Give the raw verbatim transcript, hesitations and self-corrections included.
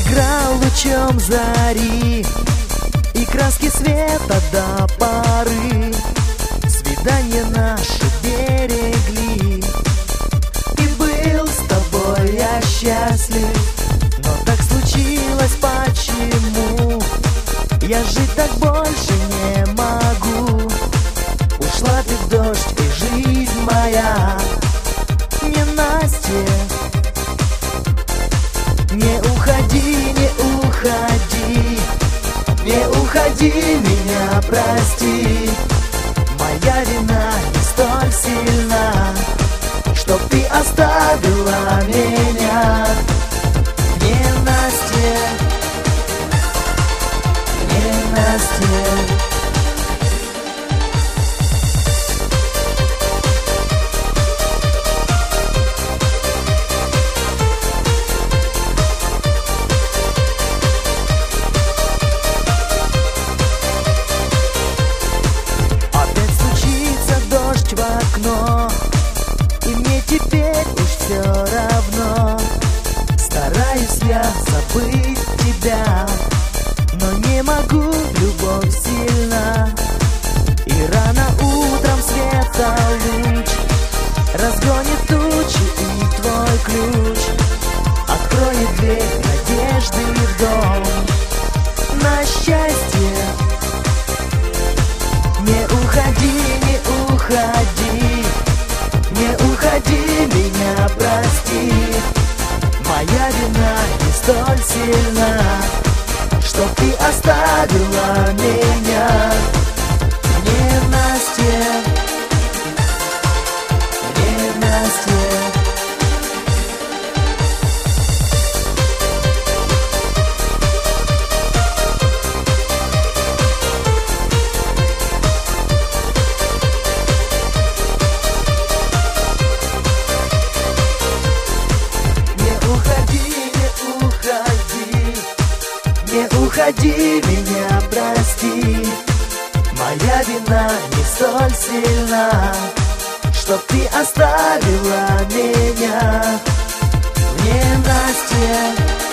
играл лучом зари, и краски света до поры свидания наши берегли. И был с тобой я счастлив, но так случилось почему? Я жить так больше не могу. Ушла ты в дождь, и жизнь моя ненастье. Не уходи, не уходи, не уходи, меня прости. Моя вина не столь сильна, чтоб ты оставила меня. Ненастье, ненастье. И мне теперь уж все равно. Стараюсь я забыть тебя, но не могу, любовь сильна. И рано утром света луч разгонит тучи, и твой ключ откроет дверь надежды в дом. На счастье. Не уходи, не уходи, не уходи, меня прости. Моя вина не столь сильна, чтоб ты оставила меня. Ненастье, ненастье. Не уходи, меня прости. Моя вина не столь сильна, чтоб ты оставила меня. Ненастье.